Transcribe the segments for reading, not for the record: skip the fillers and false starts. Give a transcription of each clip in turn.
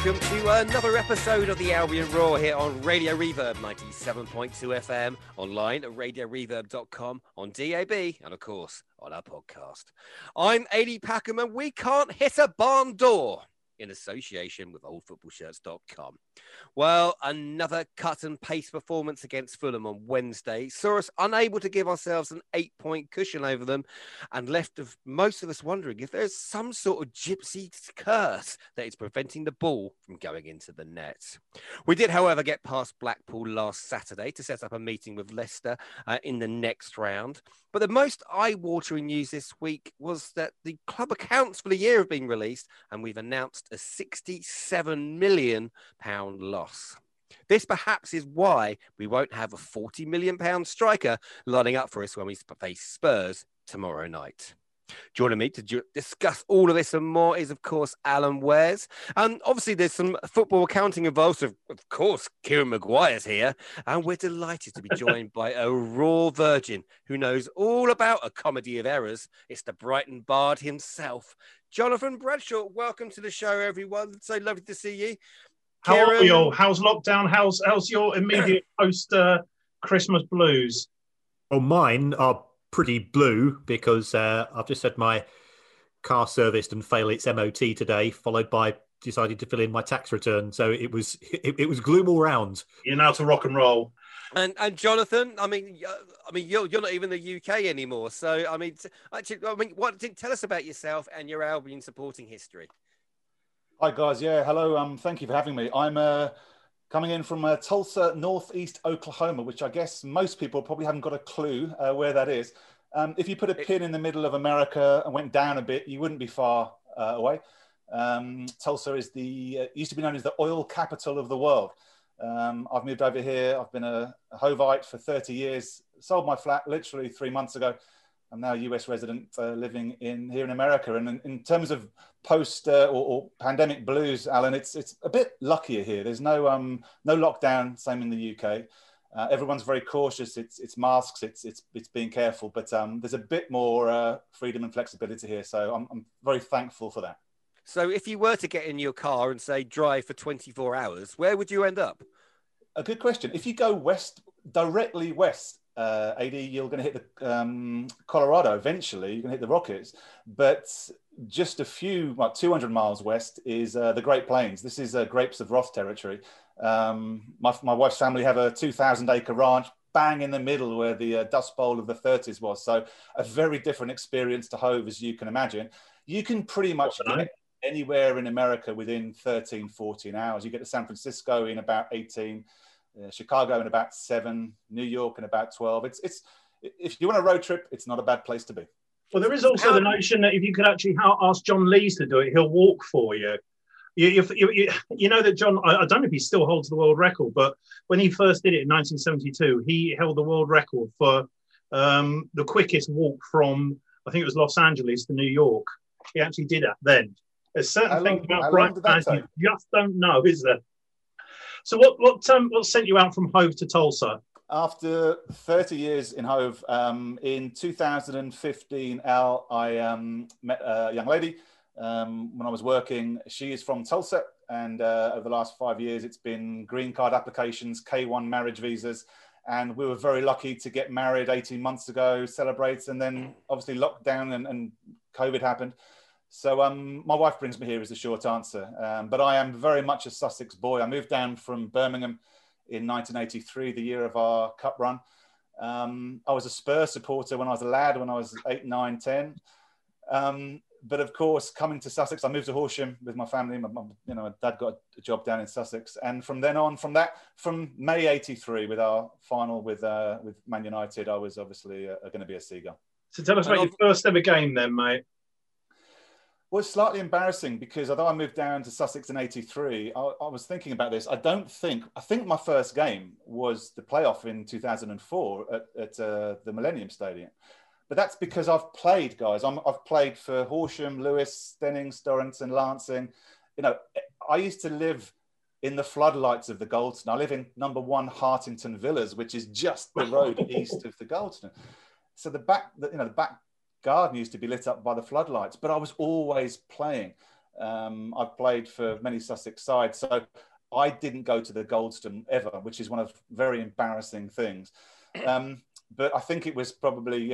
welcome to another episode of the Albion Roar here on Radio Reverb 97.2 FM, online at radioreverb.com, on DAB, and of course on our podcast. I'm Adi Packham, and we can't hit a barn door in association with oldfootballshirts.com. Well, another cut and paste performance against Fulham on Wednesday saw us unable to give ourselves an 8-point cushion over them and left of most of us wondering if there's some sort of gypsy curse that is preventing the ball from going into the net. We did, however, get past Blackpool last Saturday to set up a meeting with Leicester in the next round. But the most eye-watering news this week was that the club accounts for the year have been released and we've announced a £67 million loss. This perhaps is why we won't have a £40 million striker lining up for us when we face Spurs tomorrow night. Joining me to discuss all of this and more is, of course, Alan Wares. And obviously, there's some football accounting involved. So of course, Kieran Maguire's here. And we're delighted to be joined by a raw virgin who knows all about a comedy of errors. It's the Brighton Bard himself, Jonathan Bradshaw. Welcome to the show, everyone. So lovely to see you. How are you all? How's lockdown? How's your immediate post-Christmas blues? Well, mine are pretty blue because I've just had my car serviced and fail its MOT today, followed by deciding to fill in my tax return. So it was gloom all round. You're now to rock and roll. And Jonathan, I mean, you're not even the UK anymore. So tell us about yourself and your Albion supporting history. Hi guys, yeah, hello. Thank you for having me. I'm coming in from Tulsa, northeast Oklahoma, which I guess most people probably haven't got a clue where that is. If you put a pin in the middle of America and went down a bit, you wouldn't be far away. Tulsa is used to be known as the oil capital of the world. I've moved over here. I've been a Hovite for 30 years. Sold my flat literally 3 months ago. I'm now a US resident living here in America. And in terms of post or pandemic blues, Alan, it's a bit luckier here. There's no lockdown, same in the UK. Everyone's very cautious. It's masks. It's being careful. But there's a bit more freedom and flexibility here. So I'm very thankful for that. So if you were to get in your car and say drive for 24 hours, where would you end up? A good question. If you go directly west, AD, you're going to hit the Colorado eventually. You're going to hit the Rockies, but just a few, 200 miles west is the Great Plains. This is Grapes of Wrath territory. My wife's family have a 2,000-acre ranch bang in the middle where the Dust Bowl of the 30s was. So a very different experience to Hove, as you can imagine. You can pretty much get anywhere in America within 13, 14 hours. You get to San Francisco in about 18. Chicago in about 7, New York in about 12. It's if you want a road trip, it's not a bad place to be. Well, there is also the notion that if you could actually ask John Lees to do it, he'll walk for you. You know that John, I don't know if he still holds the world record, but when he first did it in 1972, he held the world record for the quickest walk from, I think it was Los Angeles to New York. He actually did it then. There's certain things about Brighton fans you just don't know, is there? So what sent you out from Hove to Tulsa? After 30 years in Hove, in 2015, Al, I met a young lady when I was working. She is from Tulsa, and over the last 5 years, it's been green card applications, K1 marriage visas, and we were very lucky to get married 18 months ago, celebrate, and then obviously lockdown and COVID happened. So my wife brings me here is the short answer. But I am very much a Sussex boy. I moved down from Birmingham in 1983, the year of our cup run. I was a Spurs supporter when I was a lad, when I was 8, 9, 10. But of course, coming to Sussex, I moved to Horsham with my family. My dad got a job down in Sussex. And from then on, from May 83 with our final with Man United, I was obviously going to be a Seagull. So tell us about your first ever game then, mate. Well, it's slightly embarrassing because although I moved down to Sussex in 83, I was thinking about this. I think my first game was the playoff in 2004 at the Millennium Stadium. But that's because I've played, guys. I've played for Horsham, Lewes, Stennings, Dorrington, Lancing. I used to live in the floodlights of the Goldstone. I live in number 1 Hartington Villas, which is just the road east of the Goldstone. So the back garden used to be lit up by the floodlights, but I was always playing. I've played for many Sussex sides, so I didn't go to the Goldstone ever, which is one of very embarrassing things. But I think it was probably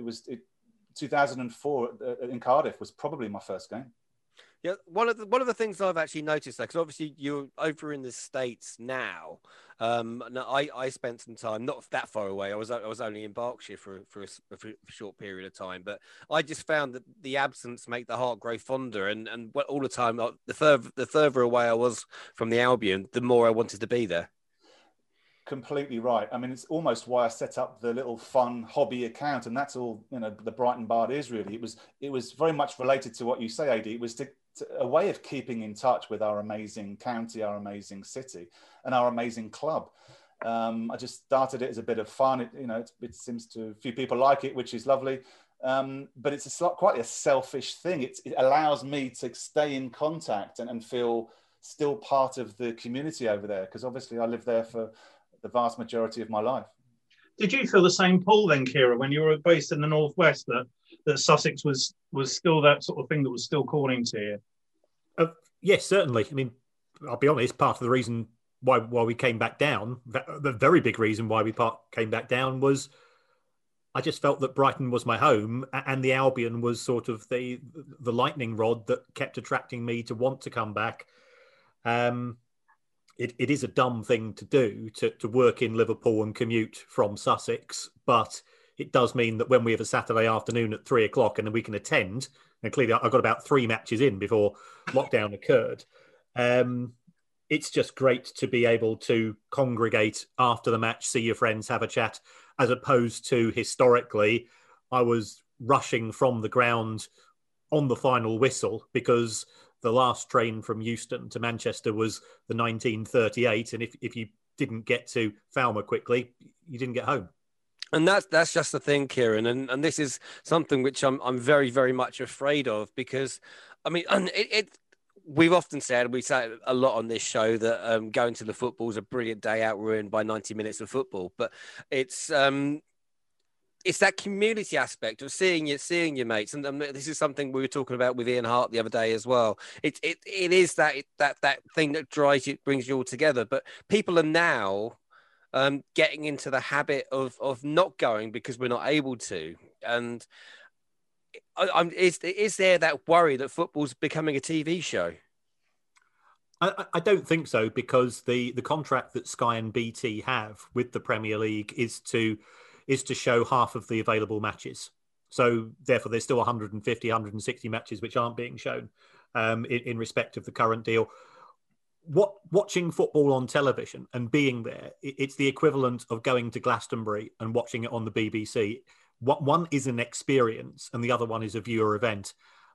2004 in Cardiff was probably my first game. Yeah, one of the things I've actually noticed, because obviously you're over in the States now. I spent some time not that far away. I was only in Berkshire for a short period of time, but I just found that the absence make the heart grow fonder. And all the time, the further away I was from the Albion, the more I wanted to be there. Completely right. I mean, it's almost why I set up the little fun hobby account, and that's all the Brighton Bard is really. It was very much related to what you say, AD. It was a way of keeping in touch with our amazing county, our amazing city, and our amazing club. I just started it as a bit of fun. It seems to a few people like it, which is lovely. But it's quite a selfish thing. It allows me to stay in contact and feel still part of the community over there, because obviously I live there for the vast majority of my life. Did you feel the same pull then, Kieran, when you were based in the Northwest, that Sussex was still that sort of thing that was still calling to you? Yes, certainly. I mean, I'll be honest, part of the reason why we came back down, the very big reason why we came back down was I just felt that Brighton was my home, and the Albion was sort of the lightning rod that kept attracting me to want to come back. It is a dumb thing to do, to work in Liverpool and commute from Sussex, but it does mean that when we have a Saturday afternoon at 3:00 and then we can attend, and clearly I got about 3 matches in before lockdown occurred. It's just great to be able to congregate after the match, see your friends, have a chat, as opposed to historically, I was rushing from the ground on the final whistle because the last train from Euston to Manchester was the 1938. And if you didn't get to Falmer quickly, you didn't get home. And that's just the thing, Kieran. And this is something which I'm very, very much afraid of, because, I mean, we've often said, we say a lot on this show, that going to the football is a brilliant day out ruined by 90 minutes of football. But it's that community aspect of seeing your mates, and this is something we were talking about with Ian Hart the other day as well. It is that thing that brings you all together. But people are now getting into the habit of not going because we're not able to. And is there that worry that football's becoming a TV show? I don't think so, because the contract that Sky and BT have with the Premier League is to show half of the available matches. So therefore there's still 150, 160 matches which aren't being shown in respect of the current deal. Watching football on television and being there, it's the equivalent of going to Glastonbury and watching it on the BBC. One is an experience and the other one is a viewer event.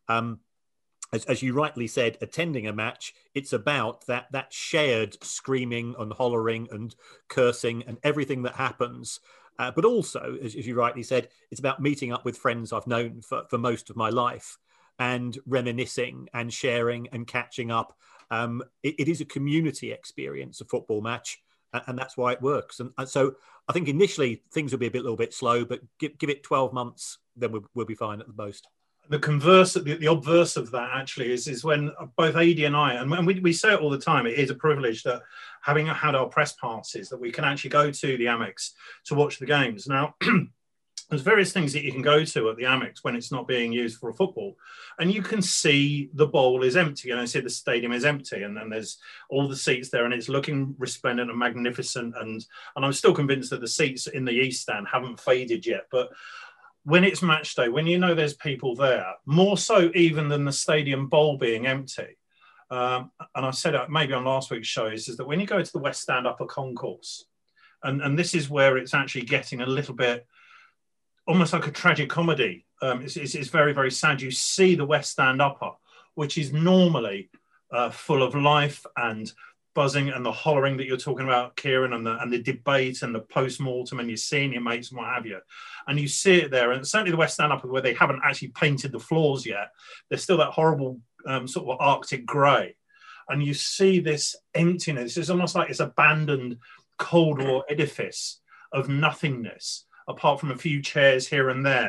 As you rightly said, attending a match, it's about that shared screaming and hollering and cursing and everything that happens. But also, as you rightly said, it's about meeting up with friends I've known for most of my life and reminiscing and sharing and catching up. It is a community experience, a football match, and that's why it works. And so I think initially things will be a little bit slow, but give it 12 months, then we'll be fine at the most. The converse, the obverse of that actually is when both AD and I, and we say it all the time, it is a privilege that having had our press passes, that we can actually go to the Amex to watch the games. Now, there's various things that you can go to at the Amex when it's not being used for a football, and you can see the bowl is empty, and I see the stadium is empty, and then there's all the seats there, and it's looking resplendent and magnificent, and I'm still convinced that the seats in the East Stand haven't faded yet, but when it's match day, when you know there's people there, more so even than the stadium bowl being empty, and I said it maybe on last week's show, is that when you go to the West Stand upper concourse, and this is where it's actually getting a little bit almost like a tragic comedy. It's very, very sad. You see the West Stand upper, which is normally full of life and buzzing and the hollering that you're talking about, Kieran, and the debate and the post-mortem, and you're seeing your mates and what have you. And you see it there. And certainly the West Stand upper, where they haven't actually painted the floors yet, there's still that horrible sort of Arctic grey. And you see this emptiness. It's almost like it's abandoned Cold War edifice of nothingness, apart from a few chairs here and there.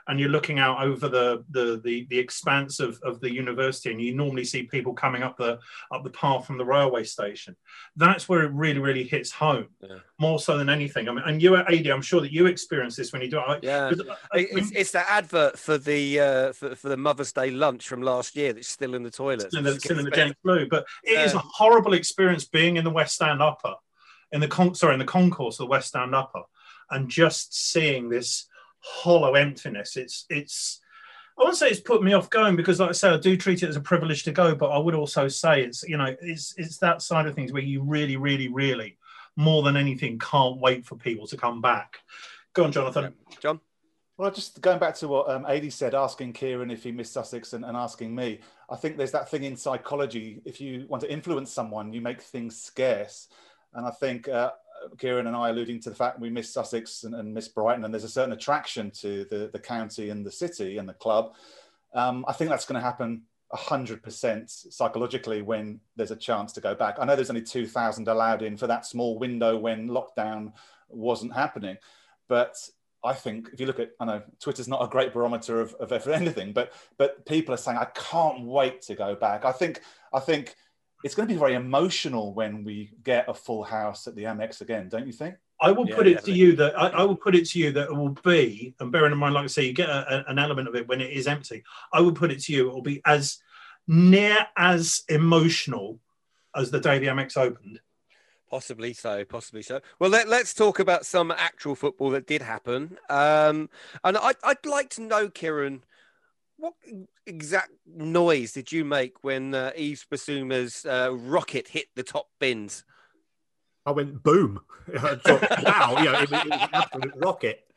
and you're looking out over the expanse of the university, and you normally see people coming up the path from the railway station. That's where it really, really hits home, more so than anything. I mean, and you, AD, I'm sure that you experience this when you do it. Yeah, it's that advert for the for the Mother's Day lunch from last year that's still in the toilet. Still in the James Blue, but it is a horrible experience being in the West Stand Upper, in the concourse of the West Stand Upper, and just seeing this hollow emptiness. It's I wouldn't say it's put me off going, because, like I say, I do treat it as a privilege to go, but I would also say it's that side of things where you really, really, really, more than anything, can't wait for people to come back. Go on, Jonathan. John? Well, just going back to what Adi said, asking Kieran if he missed Sussex and asking me, I think there's that thing in psychology. If you want to influence someone, you make things scarce. And I think Kieran and I alluding to the fact we miss Sussex and miss Brighton, and there's a certain attraction to the county and the city and the club. I think that's going to happen 100% psychologically when there's a chance to go back. I know there's only 2,000 allowed in for that small window when lockdown wasn't happening, but I think if you look at, I know Twitter's not a great barometer of anything, but people are saying, I can't wait to go back. I think it's going to be very emotional when we get a full house at the Amex again, don't you think? I will put it to you that I will put it to you that it will be, and bearing in mind, like I say, you get an element of it when it is empty. I will put it to you, it will be as near as emotional as the day the Amex opened. Possibly so. Well, let's talk about some actual football that did happen. And I'd like to know, Kieran, what exact noise did you make when Yves Bissouma's rocket hit the top bins? I went boom. I thought, wow, it was an absolute rocket.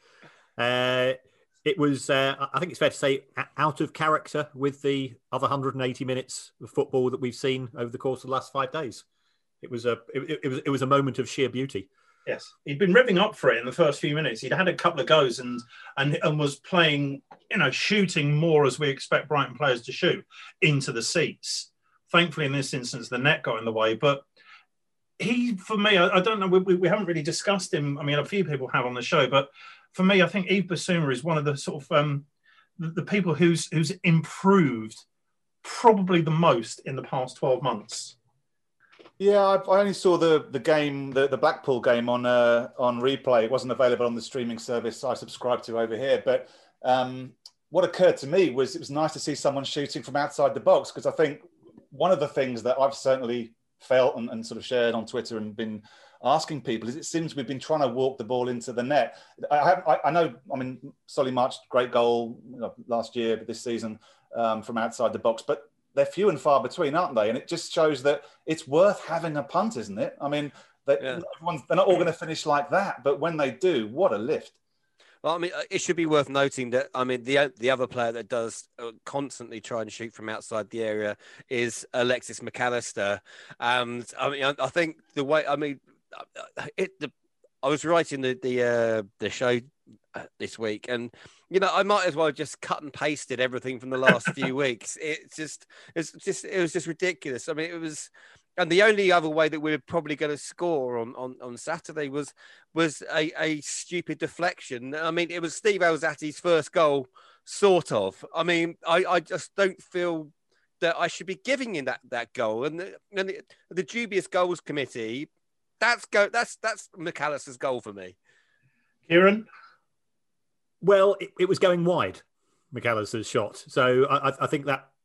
It was, I think it's fair to say, out of character with the other 180 minutes of football that we've seen over the course of the last 5 days. It was a moment of sheer beauty. Yes, he'd been revving up for it in the first few minutes. He'd had a couple of goes and was playing, shooting more as we expect Brighton players to shoot into the seats. Thankfully, in this instance, the net got in the way. But he, for me, I don't know. We haven't really discussed him. I mean, a few people have on the show, but for me, I think Yves Bissouma is one of the sort of the people who's improved probably the most in the past 12 months. Yeah, I only saw the game, the Blackpool game on replay. It wasn't available on the streaming service I subscribe to over here. But what occurred to me was it was nice to see someone shooting from outside the box, because I think one of the things that I've certainly felt and sort of shared on Twitter and been asking people is it seems we've been trying to walk the ball into the net. I know, I mean, Solly March, great goal last year, but this season from outside the box. But they're few and far between, aren't they? And it just shows that it's worth having a punt, isn't it? I mean, they're not all going to finish like that, but when they do, what a lift. Well, I mean, it should be worth noting that, I mean, the other player that does constantly try and shoot from outside the area is Alexis McAllister. And I mean, I think the way, I mean, I was writing the show this week, and I might as well just cut and pasted everything from the last few weeks. It was just ridiculous. I mean, it was, and the only other way that we were probably going to score on Saturday was a stupid deflection. I mean, it was Steve Alzati's first goal, sort of. I mean, I just don't feel that I should be giving him that goal. And the dubious goals committee, that's McAllister's goal for me. Kieran? Well, it was going wide, McAllister's shot. So I think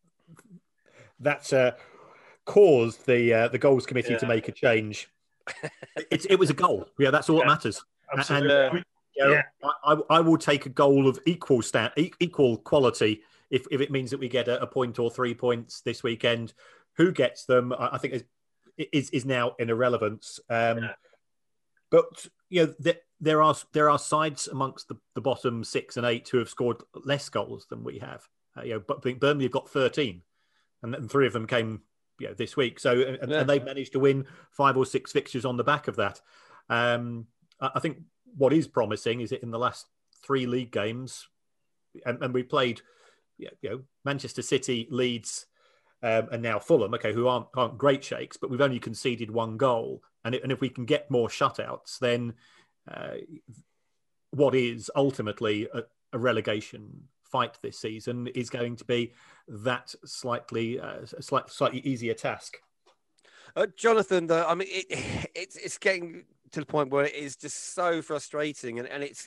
that caused the goals committee to make a change. It was a goal. Yeah, that's all that matters. Absolutely. And, I will take a goal of equal quality if it means that we get a point or 3 points this weekend. Who gets them, I think, is now in irrelevance. But there are sides amongst the bottom 6 and 8 who have scored less goals than we have. But Burnley have got 13, and 3 of them came this week. So and they've managed to win 5 or 6 fixtures on the back of that. I think what is promising is that in the last 3 league games, and we played Manchester City, Leeds, and now Fulham, who aren't great shakes, but we've only conceded 1 goal. And if we can get more shutouts, then what is ultimately a relegation fight this season is going to be that slightly easier task. Jonathan, though, I mean, it's getting to the point where it is just so frustrating, and it's,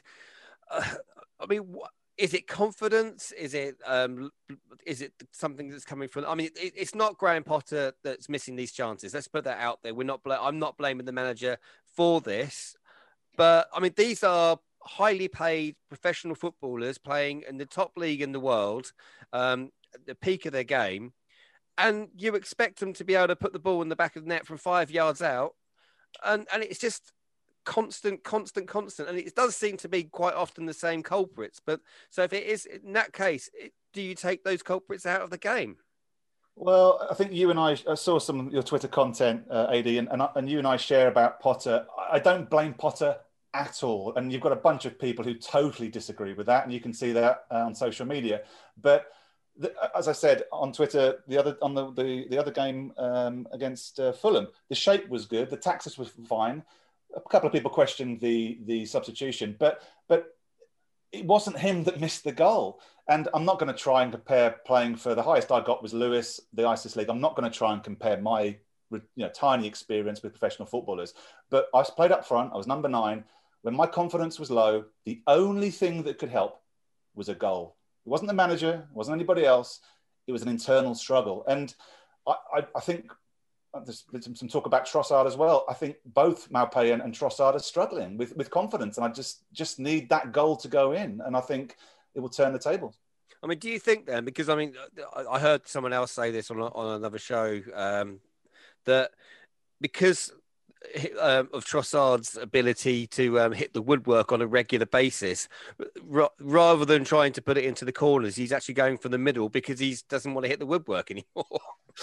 I mean, is it confidence? Is it something that's coming from? I mean, it's not Graham Potter that's missing these chances. Let's put that out there. I'm not blaming the manager for this, but I mean, these are highly paid professional footballers playing in the top league in the world, at the peak of their game. And you expect them to be able to put the ball in the back of the net from 5 yards out. And it's just constant. And it does seem to be quite often the same culprits. But so if it is in that case, do you take those culprits out of the game? Well, I think you and I saw some of your Twitter content, AD, and you and I share about Potter. I don't blame Potter at all. And you've got a bunch of people who totally disagree with that. And you can see that on social media. But as I said on Twitter, the other game against Fulham, the shape was good, the tactics was fine. A couple of people questioned the substitution, but it wasn't him that missed the goal. And I'm not going to try and compare playing for the highest I got was Lewis, the ISIS League. I'm not going to try and compare my tiny experience with professional footballers. But I played up front. I was number 9. When my confidence was low, the only thing that could help was a goal. It wasn't the manager, it wasn't anybody else. It was an internal struggle. And I think there's some talk about Trossard as well. I think both Maupay and Trossard are struggling with confidence. And I just need that goal to go in. And I think it will turn the tables. I mean, do you think then, because I mean, I heard someone else say this on another show, that because of Trossard's ability to hit the woodwork on a regular basis, rather than trying to put it into the corners, he's actually going for the middle because he doesn't want to hit the woodwork anymore.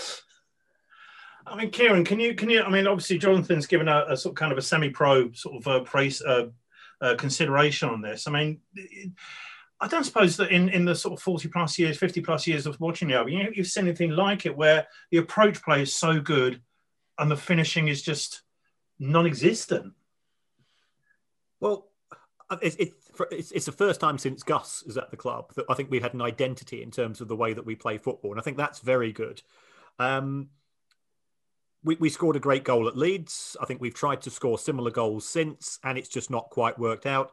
I mean, Kieran, can you? I mean, obviously, Jonathan's given a sort of kind of a semi-pro sort of consideration on this. I mean, I don't suppose that in the sort of 40 plus years, 50 plus years of watching the Albion, you've seen anything like it where the approach play is so good and the finishing is just non-existent. Well, it's the first time since Gus is at the club that I think we've had an identity in terms of the way that we play football, and I think that's very good. We scored a great goal at Leeds. I think we've tried to score similar goals since, and it's just not quite worked out.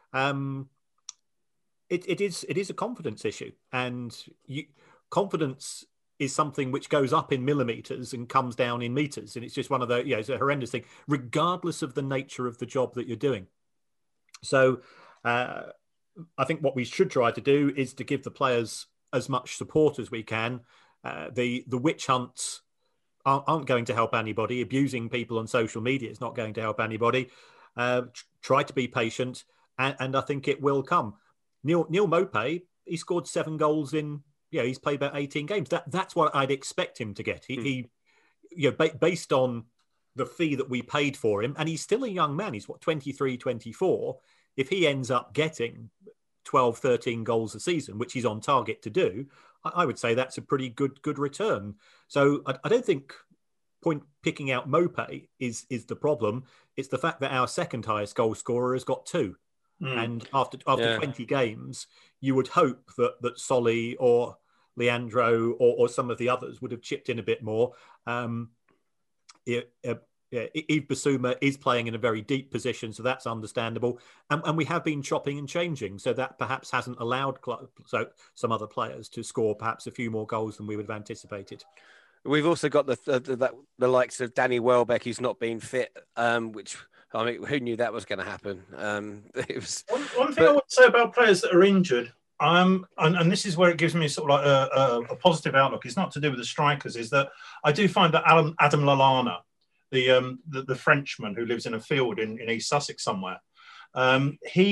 It is a confidence issue, and confidence is something which goes up in millimeters and comes down in meters. And it's just one of the, it's a horrendous thing, regardless of the nature of the job that you're doing. So I think what we should try to do is to give the players as much support as we can. The witch hunts aren't going to help anybody. Abusing people on social media is not going to help anybody. Try to be patient, and I think it will come. Neal Maupay, he scored 7 goals in, he's played about 18 games. That's what I'd expect him to get. He based on the fee that we paid for him, and he's still a young man. He's 23, 24. If he ends up getting 12, 13 goals a season, which he's on target to do, I would say that's a pretty good return. So I don't think picking out Maupay is the problem. It's the fact that our second highest goal scorer has got 2. And after 20 games, you would hope that Solly or Leandro or some of the others would have chipped in a bit more. Yves Bissouma is playing in a very deep position, so that's understandable. And we have been chopping and changing, so that perhaps hasn't allowed some other players to score perhaps a few more goals than we would have anticipated. We've also got the likes of Danny Welbeck, who's not been fit, which, I mean, who knew that was going to happen? It was one thing I would say about players that are injured, and this is where it gives me sort of like a positive outlook. It's not to do with the strikers. Is that I do find that Adam Lallana, the Frenchman who lives in a field in East Sussex somewhere, I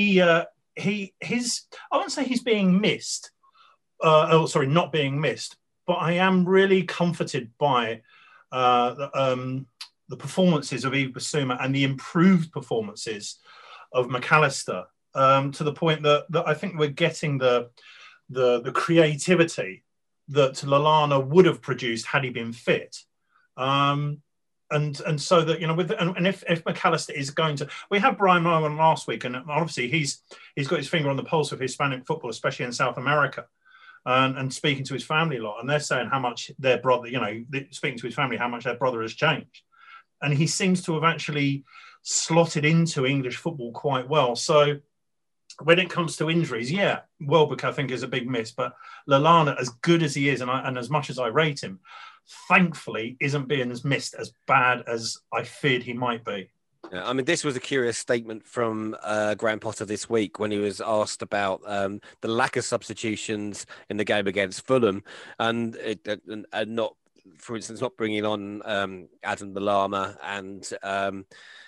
wouldn't say he's being missed. Not being missed. But I am really comforted by the performances of Yves Bissouma and the improved performances of McAllister, to the point that I think we're getting the creativity that Lallana would have produced had he been fit. And and so that, you know, and if McAllister is going to, we had Brian Moore last week, and obviously he's got his finger on the pulse of Hispanic football, especially in South America, and speaking to his family a lot, and they're saying how much their brother, you know, speaking to his family, how much their brother has changed, and he seems to have actually slotted into English football quite well. So when it comes to injuries, yeah, Welbeck I think is a big miss, but Lallana, as good as he is, and as much as I rate him, thankfully isn't being as missed as bad as I feared he might be. Yeah, I mean, this was a curious statement from Graham Potter this week when he was asked about the lack of substitutions in the game against Fulham, and not, for instance, not bringing on Adam Lallana and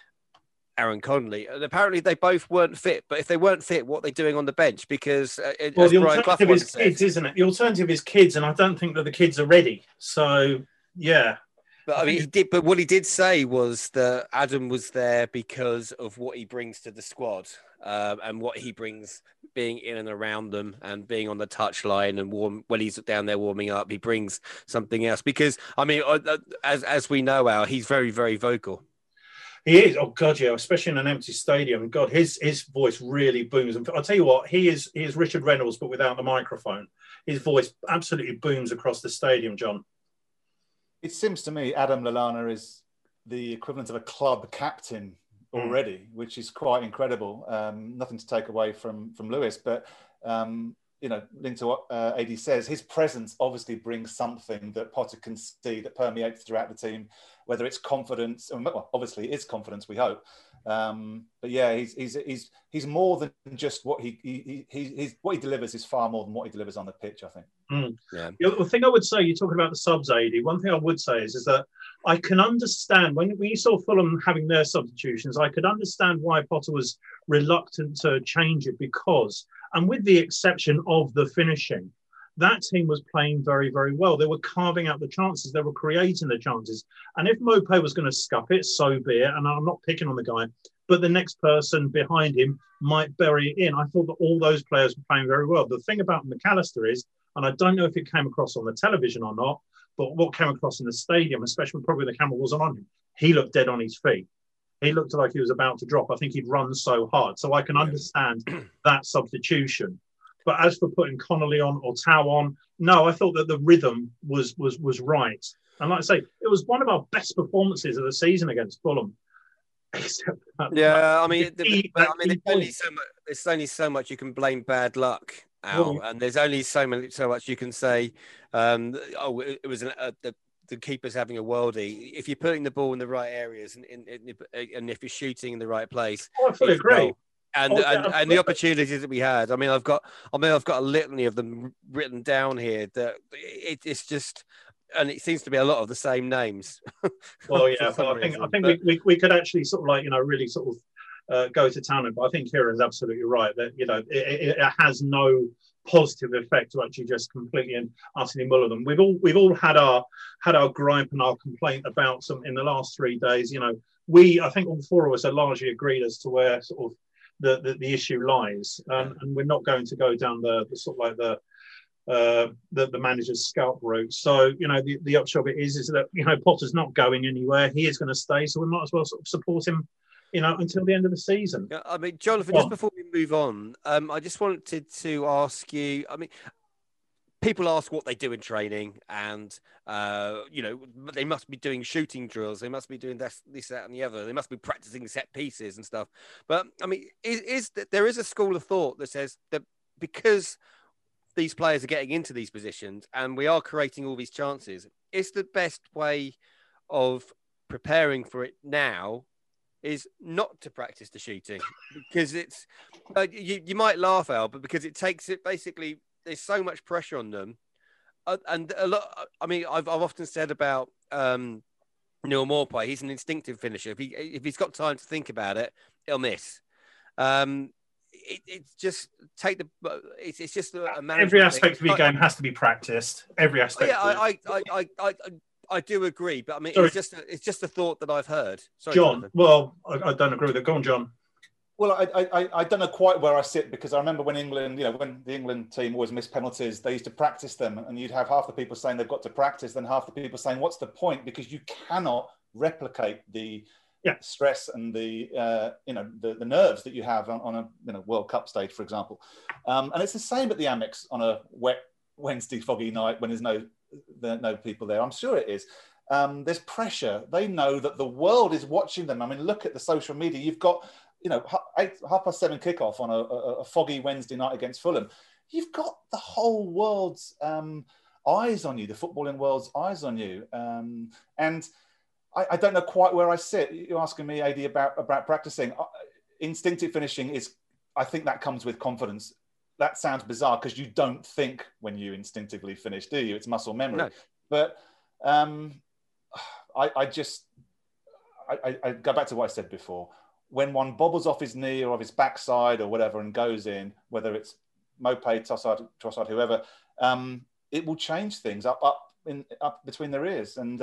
Aaron Connolly. And apparently they both weren't fit, but if they weren't fit, what are they doing on the bench? Because the alternative is kids, isn't it? The alternative is kids, and I don't think that the kids are ready. So, yeah. But I mean, he did. But what he did say was that Adam was there because of what he brings to the squad, and what he brings, being in and around them, and being on the touchline and when he's down there warming up, he brings something else. Because I mean, as we know, Al, he's very, very vocal. He is. Oh God, yeah. Especially in an empty stadium. God, his voice really booms. And I'll tell you what, he is Richard Reynolds, but without the microphone. His voice absolutely booms across the stadium, John. It seems to me Adam Lallana is the equivalent of a club captain already, which is quite incredible. Nothing to take away from Lewis, but you know, linked to what AD says, his presence obviously brings something that Potter can see that permeates throughout the team, whether it's confidence, well, obviously it's confidence, we hope. But yeah, he's more than just what he's what he delivers is far more than what he delivers on the pitch, I think. Yeah. The thing I would say, you're talking about the subs, AD. One thing I would say is that I can understand when you saw Fulham having their substitutions, I could understand why Potter was reluctant to change it because, and with the exception of the finishing, that team was playing very, very well. They were carving out the chances. They were creating the chances. And if Maupay was going to scuff it, so be it. And I'm not picking on the guy, but the next person behind him might bury it in. I thought that all those players were playing very well. The thing about McAllister is, and I don't know if it came across on the television or not, but what came across in the stadium, especially when probably the camera wasn't on him, he looked dead on his feet. He looked like he was about to drop. I think he'd run so hard. So I can understand that substitution. But as for putting Connolly on or Tau on, no, I thought that the rhythm was right. And like I say, it was one of our best performances of the season against Fulham. Except I mean, there's only so much you can blame bad luck, Al, and there's only so much you can say. It was the keeper's having a worldie. If you're putting the ball in the right areas and if you're shooting in the right place, I fully agree. And the opportunities that we had. I mean, I've got a litany of them written down here. That it's just, and it seems to be a lot of the same names. Well, yeah, but I think we could actually sort of like, you know, really sort of go to town. But I think Kieran's absolutely right that, you know, it has no positive effect to actually just completely and utterly muller them. We've all had our gripe and our complaint about some in the last 3 days. You know, I think all four of us are largely agreed as to where sort of the issue lies, and we're not going to go down the sort of like the manager's scalp route. So, you know, the upshot of it is that, you know, Potter's not going anywhere. He is going to stay, so we might as well sort of support him, you know, until the end of the season. Yeah, I mean, Jonathan, just before we move on, I just wanted to ask you, I mean, people ask what they do in training, and you know, they must be doing shooting drills. They must be doing this, that, and the other. They must be practicing set pieces and stuff. But I mean, there is a school of thought that says that because these players are getting into these positions and we are creating all these chances, it's the best way of preparing for it now is not to practice the shooting, because it's you might laugh, Al, but because it takes it basically. There's so much pressure on them, and a lot. I mean, I've often said about Neil Maupay, he's an instinctive finisher. If he's got time to think about it, he'll miss. It's just it's just a every aspect of your game has to be practiced. Every aspect. Yeah, I do agree, but I mean, it's just a thought that I've heard. Sorry, John. Jonathan. Well, I don't agree with it. Go on, John. Well, I don't know quite where I sit, because I remember when England, you know, when the England team always missed penalties, they used to practice them, and you'd have half the people saying they've got to practice, then half the people saying, what's the point? Because you cannot replicate the stress and the the nerves that you have on a World Cup stage, for example. And it's the same at the Amex on a wet Wednesday foggy night when there's no people there. I'm sure it is. There's pressure. They know that the world is watching them. I mean, look at the social media. You've got 7:30 kickoff on a foggy Wednesday night against Fulham. You've got the whole world's eyes on you, the footballing world's eyes on you. And I don't know quite where I sit. You're asking me, AD, about practicing. Instinctive finishing is, I think that comes with confidence. That sounds bizarre because you don't think when you instinctively finish, do you? It's muscle memory. No. But I go back to what I said before. When one bobbles off his knee or off his backside or whatever and goes in, whether it's Maupay, Trossard, whoever, it will change things up between their ears. And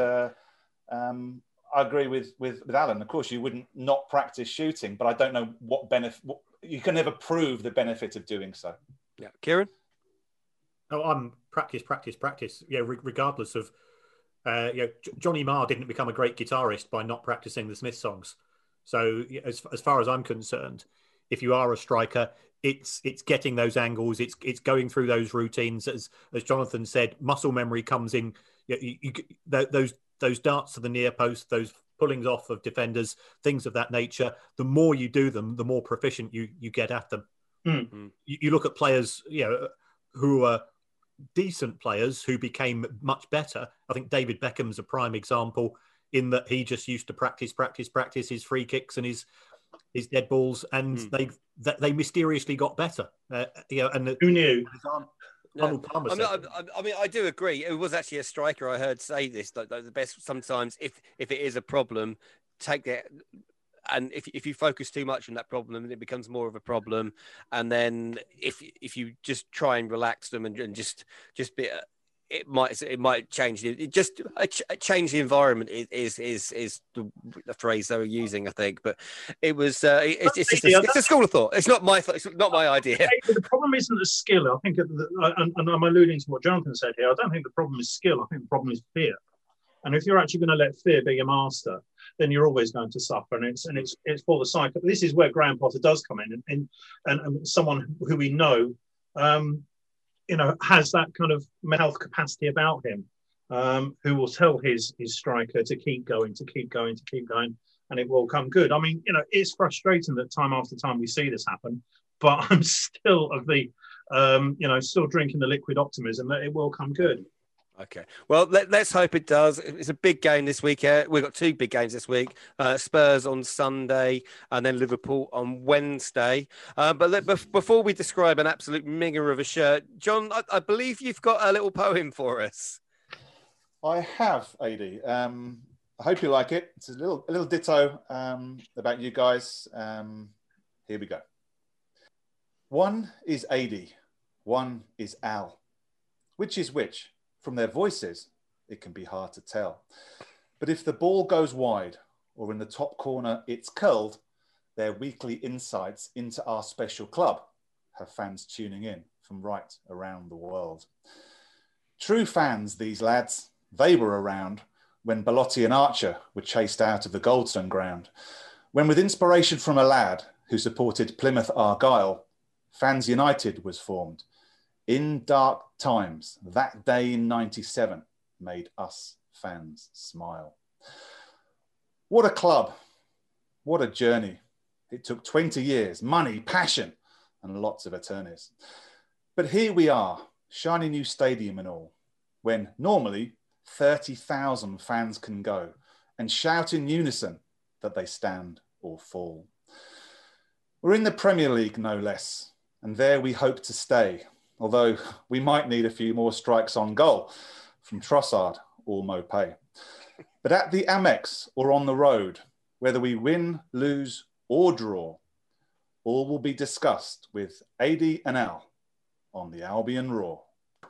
I agree with Alan. Of course, you wouldn't not practice shooting, but I don't know what benefit. You can never prove the benefit of doing so. Yeah, Kieran. Oh, I'm practice. Yeah, regardless of, Johnny Marr didn't become a great guitarist by not practicing the Smith songs. So as far as I'm concerned, if you are a striker, it's getting those angles, it's going through those routines. As Jonathan said, muscle memory comes in. Those darts to the near post, those pullings off of defenders, things of that nature. The more you do them, the more proficient you get at them. Mm-hmm. You look at players, who are decent players who became much better. I think David Beckham's a prime example in that he just used to practice his free kicks and his dead balls, and they mysteriously got better. And who knew? Arnold Palmer said. I mean, I do agree. It was actually a striker I heard say this. That the best sometimes, if it is a problem, take that. And if you focus too much on that problem, it becomes more of a problem. And then if you just try and relax them and just be, it might change. Change the environment is the phrase they were using, I think. But it was it's a school of thought. It's not my idea. The problem isn't the skill. I think, and I'm alluding to what Jonathan said here. I don't think the problem is skill. I think the problem is fear. And if you're actually going to let fear be your master, then you're always going to suffer. And it's for the psyche. This is where Graham Potter does come in, and someone who we know, has that kind of mental health capacity about him, who will tell his striker to keep going, and it will come good. I mean, it's frustrating that time after time we see this happen, but I'm still of the, still drinking the liquid optimism that it will come good. Okay. Well, let's hope it does. It's a big game this week. We've got two big games this week. Spurs on Sunday and then Liverpool on Wednesday. But before we describe an absolute minger of a shirt, John, I believe you've got a little poem for us. I have, AD. I hope you like it. It's a little ditto about you guys. Here we go. One is AD. One is Al. Which is which? From their voices, it can be hard to tell. But if the ball goes wide or in the top corner it's curled, their weekly insights into our special club have fans tuning in from right around the world. True fans, these lads, they were around when Belotti and Archer were chased out of the Goldstone ground. When with inspiration from a lad who supported Plymouth Argyle, Fans United was formed. In dark times, that day in 97 made us fans smile. What a club, what a journey. It took 20 years, money, passion, and lots of attorneys. But here we are, shiny new stadium and all, when normally 30,000 fans can go and shout in unison that they stand or fall. We're in the Premier League, no less, and there we hope to stay, although we might need a few more strikes on goal from Trossard or Maupay. But at the Amex or on the road, whether we win, lose or draw, all will be discussed with AD and Al on the Albion Roar.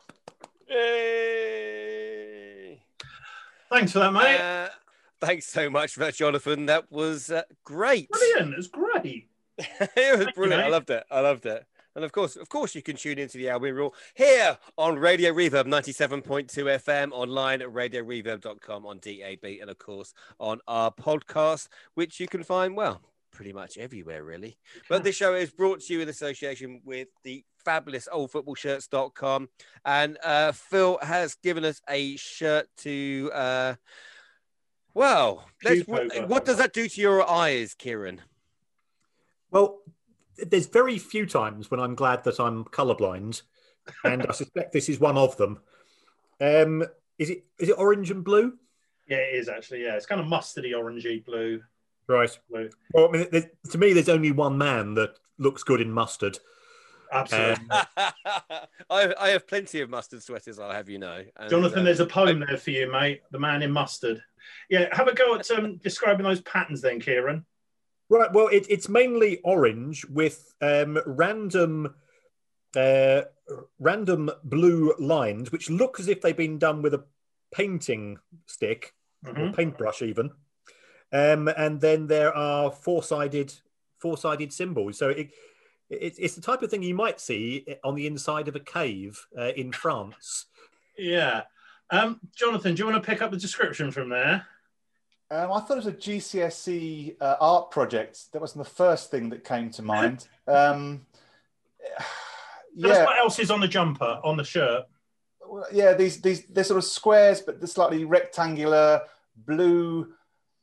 Yay! Thanks for that, mate. Thanks so much for that, Jonathan. That was great. Brilliant. It was great. It was brilliant. I loved it. And of course, you can tune into the Albion Roar here on Radio Reverb 97.2 FM, online at radioreverb.com, on DAB, and of course on our podcast, which you can find, well, pretty much everywhere, really. But this show is brought to you in association with the fabulous oldfootballshirts.com. And Phil has given us a shirt to, what does that do to your eyes, Kieran? Well, there's very few times when I'm glad that I'm colourblind, and I suspect this is one of them. Is it orange and blue? Yeah, it is actually. Yeah, it's kind of mustardy, orangey blue. Right. Blue. Well, I mean, to me, there's only one man that looks good in mustard. Absolutely. I have plenty of mustard sweaters, I'll have you know. And, Jonathan, there's a poem there for you, mate. The Man in Mustard. Yeah, have a go at describing those patterns then, Kieran. Right. Well, it's mainly orange with random blue lines, which look as if they've been done with a painting stick or paintbrush, even. And then there are four-sided symbols. So it's the type of thing you might see on the inside of a cave in France. Yeah. Jonathan, do you want to pick up the description from there? I thought it was a GCSE art project. That was the first thing that came to mind. Tell us what else is on the jumper, on the shirt. Yeah, they're sort of squares, but they're slightly rectangular, blue,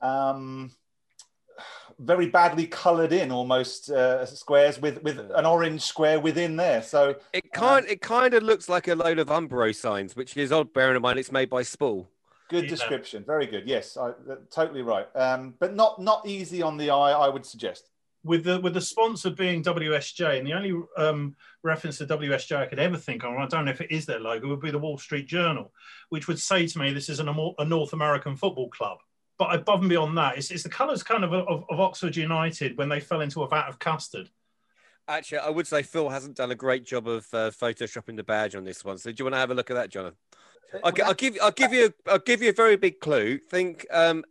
very badly coloured in almost squares with an orange square within there. So it kind of looks like a load of Umbro signs, which is odd, bearing in mind it's made by Spool. Good description. Very good. Yes, totally right. But not easy on the eye, I would suggest. With the sponsor being WSJ, and the only reference to WSJ I could ever think of, and I don't know if it is their logo, would be the Wall Street Journal, which would say to me this is a North American football club. But above and beyond that, it's the colours kind of Oxford United when they fell into a vat of custard. Actually, I would say Phil hasn't done a great job of photoshopping the badge on this one. So do you want to have a look at that, Jonathan? I'll give you a very big clue. Think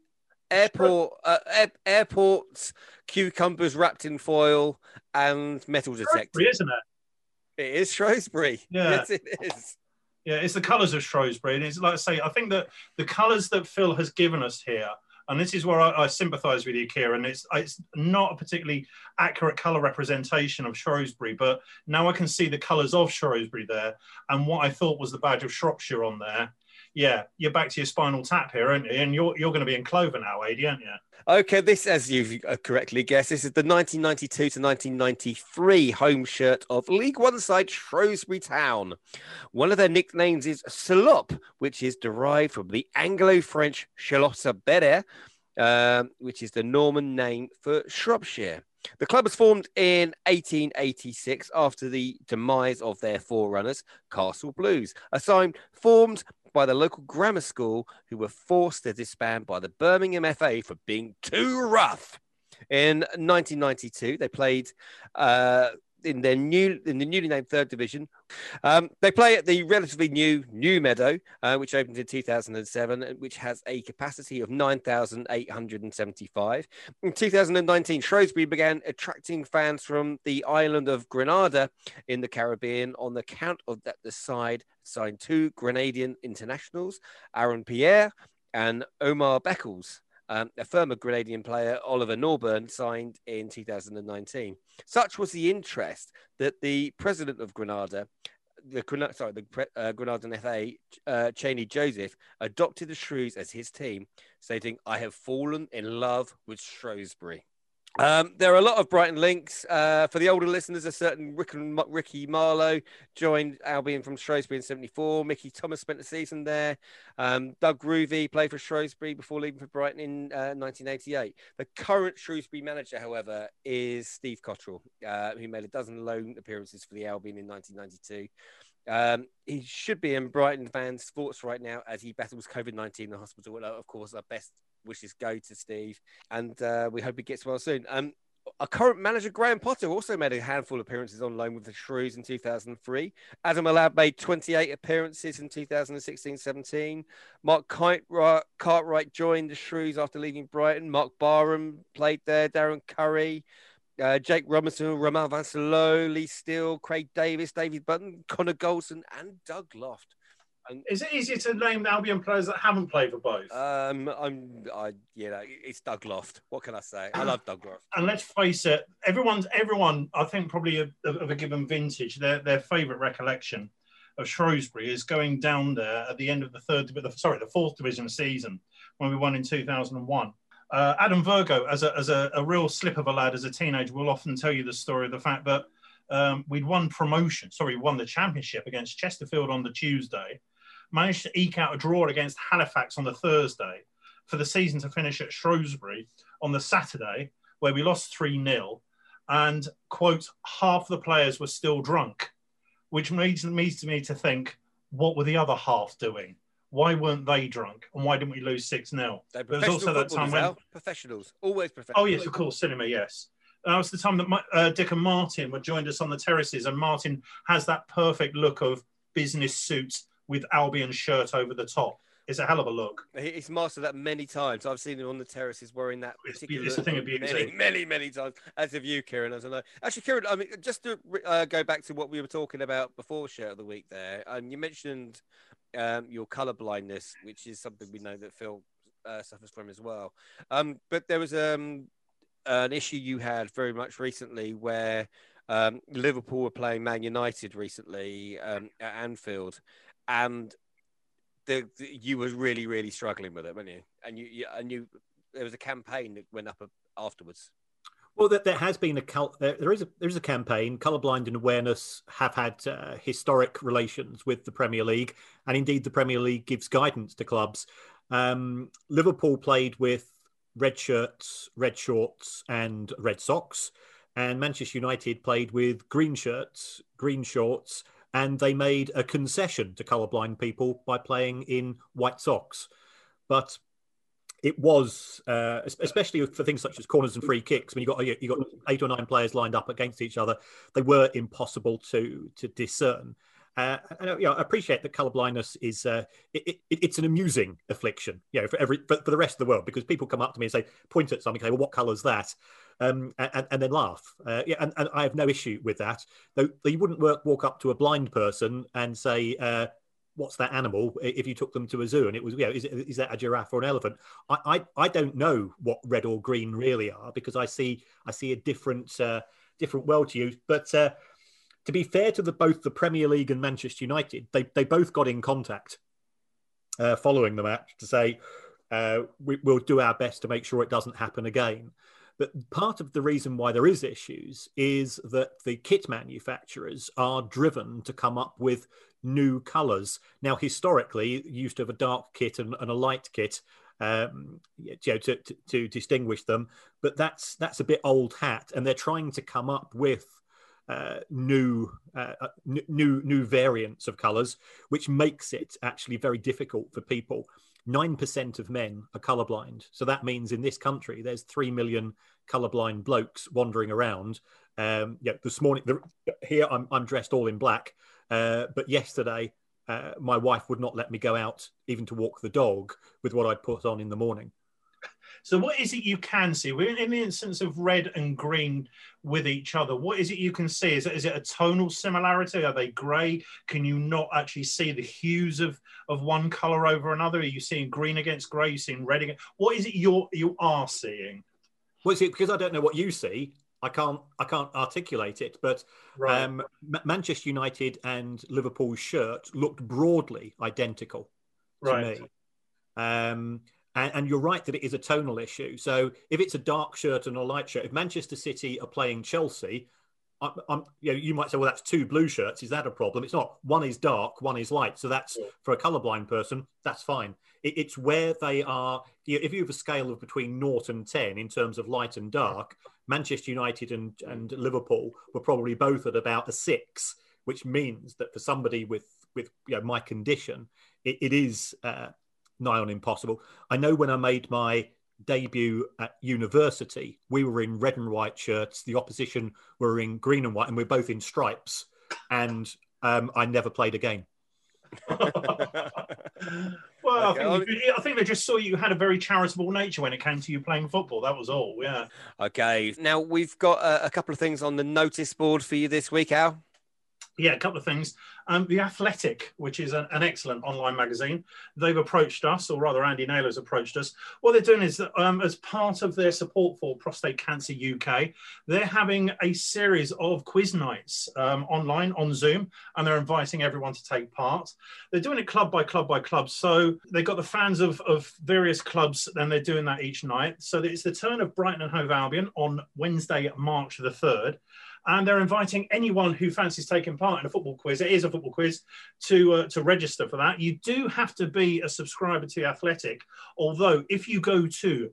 airports, cucumbers wrapped in foil, and metal detector. Isn't it? It is Shrewsbury. Yeah. Yes, it is. Yeah, it's the colours of Shrewsbury. And it's like I say, I think that the colours that Phil has given us here, and this is where I sympathise with you, Kieran, it's not a particularly accurate colour representation of Shrewsbury, but now I can see the colours of Shrewsbury there, and what I thought was the badge of Shropshire on there. Yeah, you're back to your Spinal Tap here, aren't you? And you're going to be in clover now, Adi, aren't you? Okay, this, as you've correctly guessed, this is the 1992 to 1993 home shirt of League One side Shrewsbury Town. One of their nicknames is Salop, which is derived from the Anglo-French Charlotte Bere, which is the Norman name for Shropshire. The club was formed in 1886 after the demise of their forerunners, Castle Blues, formed by the local grammar school, who were forced to disband by the Birmingham FA for being too rough. In 1992, they played in the newly named third division. They play at the relatively new Meadow, which opened in 2007, which has a capacity of 9,875. In 2019, Shrewsbury began attracting fans from the island of Grenada in the Caribbean on the count of that the side signed two Grenadian internationals, Aaron Pierre and Omar Beckles. A former Grenadian player, Oliver Norburn, signed in 2019. Such was the interest that the president of Grenada, Grenadan FA, Cheney Joseph, adopted the Shrews as his team, stating, "I have fallen in love with Shrewsbury." There are a lot of Brighton links. For the older listeners, a certain Ricky Marlowe joined Albion from Shrewsbury in 74. Mickey Thomas spent the season there. Doug Groovy played for Shrewsbury before leaving for Brighton in 1988. The current Shrewsbury manager, however, is Steve Cottrell, who made a dozen loan appearances for the Albion in 1992. He should be in Brighton fans' thoughts right now as he battles COVID-19 in the hospital. Of course, our best wishes go to Steve, and we hope he gets well soon. Our current manager, Graham Potter, also made a handful of appearances on loan with the Shrews in 2003. Adam Allard made 28 appearances in 2016-17. Mark Cartwright joined the Shrews after leaving Brighton. Mark Barham played there. Darren Curry, Jake Robinson, Romain Vansillo, Lee Steele, Craig Davis, David Button, Connor Golson, and Doug Loft. And, is it easier to name the Albion players that haven't played for both? It's Doug Loft. What can I say? I love Doug Loft. And let's face it, everyone, I think probably of a given vintage, their favourite recollection of Shrewsbury is going down there at the end of the fourth division season when we won in 2001. Adam Virgo, as a real slip of a lad as a teenager, will often tell you the story of the fact that we won the championship against Chesterfield on the Tuesday, managed to eke out a draw against Halifax on the Thursday for the season to finish at Shrewsbury on the Saturday, where we lost 3-0, and, quote, half the players were still drunk, which leads me to think, what were the other half doing? Why weren't they drunk? And why didn't we lose 6-0? There was also that time when... Professionals, always professionals. Oh, yes, of course, cinema, yes. And that was the time that Dick and Martin were joined us on the terraces, and Martin has that perfect look of business suits with Albion shirt over the top. It's a hell of a look. He's mastered that many times. I've seen him on the terraces wearing that particular it's a thing of beauty. Many times. As have you, Kieran, as I know. Actually, Kieran, I mean, just to go back to what we were talking about before Shirt of the Week there, and you mentioned your colour blindness, which is something we know that Phil suffers from as well. But there was an issue you had very much recently where Liverpool were playing Man United recently at Anfield, and you were really struggling with it, weren't you? And you there was a campaign that went up afterwards. Well, there has been there is a campaign. Colourblind and Awareness have had historic relations with the Premier League, and indeed the Premier League gives guidance to clubs. Liverpool played with red shirts, red shorts, and red socks, and Manchester United played with green shirts, green shorts, and they made a concession to colourblind people by playing in white socks. But it was, especially for things such as corners and free kicks, when you got 8 or 9 players lined up against each other, they were impossible to discern. And I appreciate that colourblindness is it's an amusing affliction, for the rest of the world, because people come up to me and say, point at something, say, well, what colour's that? And then laugh. And I have no issue with that. Though you wouldn't walk up to a blind person and say, what's that animal, if you took them to a zoo and it was, is that a giraffe or an elephant? I don't know what red or green really are, because I see a different world to you. But to be fair to both the Premier League and Manchester United, they both got in contact following the match to say, we'll do our best to make sure it doesn't happen again. But part of the reason why there is issues is that the kit manufacturers are driven to come up with new colours. Now, historically, you used to have a dark kit and a light kit to distinguish them. But that's a bit old hat, and they're trying to come up with new variants of colours, which makes it actually very difficult for people. 9% of men are colourblind. So that means in this country, there's 3 million colourblind blokes wandering around. This morning, here I'm dressed all in black. But yesterday, my wife would not let me go out even to walk the dog with what I'd put on in the morning. So what is it you can see? We're in the instance of red and green with each other. What is it you can see? Is it a tonal similarity? Are they grey? Can you not actually see the hues of one colour over another? Are you seeing green against grey? Are you seeing red against... What is it you are seeing? Well, see, because I don't know what you see, I can't articulate it. But right. Manchester United and Liverpool's shirt looked broadly identical to me. And you're right that it is a tonal issue. So if it's a dark shirt and a light shirt, if Manchester City are playing Chelsea, you might say, well, that's 2 blue shirts. Is that a problem? It's not. One is dark, one is light. So that's, for a colourblind person, that's fine. It's where they are. If you have a scale of between 0 and 10 in terms of light and dark, Manchester United and Liverpool were probably both at about a 6, which means that for somebody with my condition, it is... nigh on impossible. I know when I made my debut at university, we were in red and white shirts. The opposition were in green and white, and we're both in stripes. And I never played again. Well, Okay. I think they just saw you had a very charitable nature when it came to you playing football. That was all. Yeah. Okay. Now we've got a couple of things on the notice board for you this week, Al. Yeah, a couple of things. The Athletic, which is an excellent online magazine, they've approached us, or rather Andy Naylor's approached us. What they're doing is that as part of their support for Prostate Cancer UK, they're having a series of quiz nights online on Zoom, and they're inviting everyone to take part. They're doing it club by club by club. So they've got the fans of various clubs, and they're doing that each night. So it's the turn of Brighton and Hove Albion on Wednesday, March the 3rd. And they're inviting anyone who fancies taking part in a football quiz, it is a football quiz, to register for that. You do have to be a subscriber to The Athletic, although if you go to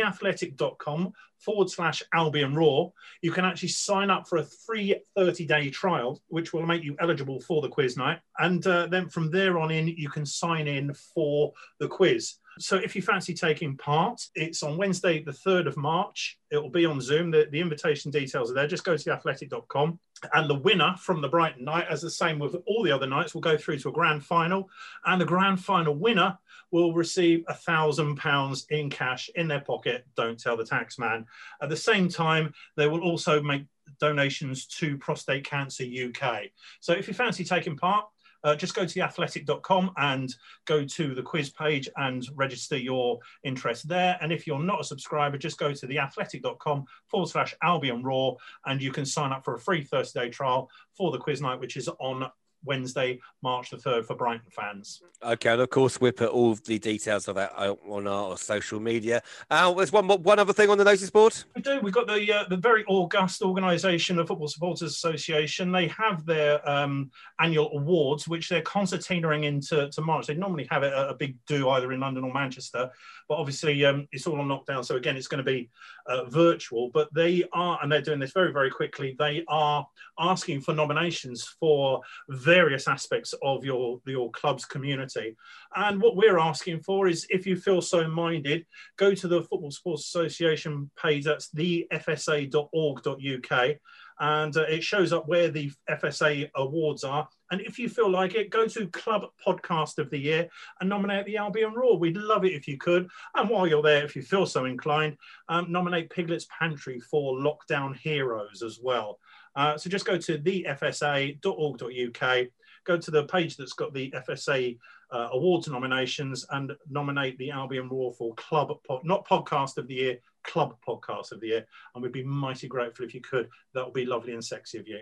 theathletic.com/Albion Raw, you can actually sign up for a free 30-day trial, which will make you eligible for the quiz night. And then from there on in, you can sign in for the quiz. So if you fancy taking part, it's on Wednesday, the 3rd of March. It will be on Zoom. The invitation details are there. Just go to theathletic.com. And the winner from the Brighton night, as the same with all the other nights, will go through to a grand final. And the grand final winner will receive £1,000 in cash in their pocket. Don't tell the tax man. At the same time, they will also make donations to Prostate Cancer UK. So if you fancy taking part, just go to theathletic.com and go to the quiz page and register your interest there. And if you're not a subscriber, just go to theathletic.com/Albion Raw, and you can sign up for a free 30-day trial for the quiz night, which is on Wednesday, March the 3rd for Brighton fans. Okay, and of course we'll put all the details of that on our social media. There's one other thing on the notice board. We do. We've got the very august organisation of Football Supporters Association. They have their annual awards, which they're concertinaing into March. They normally have a big do either in London or Manchester, but obviously it's all on lockdown. So again, it's going to be virtual. But they are, and they're doing this very, very quickly. They are asking for nominations for various aspects of your club's community. And what we're asking for is, if you feel so minded, go to the Football Sports Association page. That's thefsa.org.uk. And it shows up where the FSA awards are. And if you feel like it, go to Club Podcast of the Year and nominate the Albion Raw. We'd love it if you could. And while you're there, if you feel so inclined, nominate Piglet's Pantry for Lockdown Heroes as well. So just go to thefsa.org.uk, go to the page that's got the FSA awards nominations, and nominate the Albion Raw for not Podcast of the Year, Club Podcast of the Year. And we'd be mighty grateful if you could. That would be lovely and sexy of you.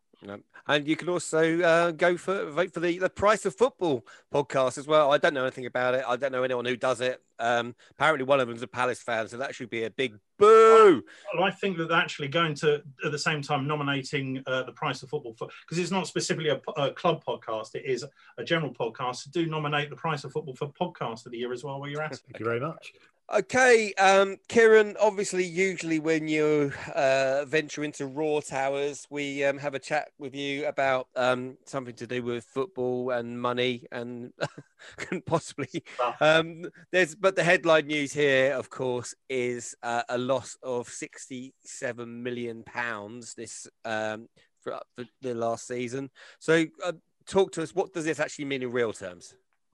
And you can also vote for the Price of Football podcast as well. I don't know anything about it. I don't know anyone who does it. Apparently one of them's a Palace fan, so that should be a big boo. Well, I think that they're actually going to, at the same time, nominating the Price of Football, because it's not specifically a club podcast, it is a general podcast. So do nominate the Price of Football for Podcast of the Year as well, where you're at. Thank you very much. Okay, Kieran, obviously, usually when you venture into Raw Towers, we have a chat with you about something to do with football and money and possibly. But the headline news here, of course, is a loss of £67 million this for the last season. So talk to us, what does this actually mean in real terms?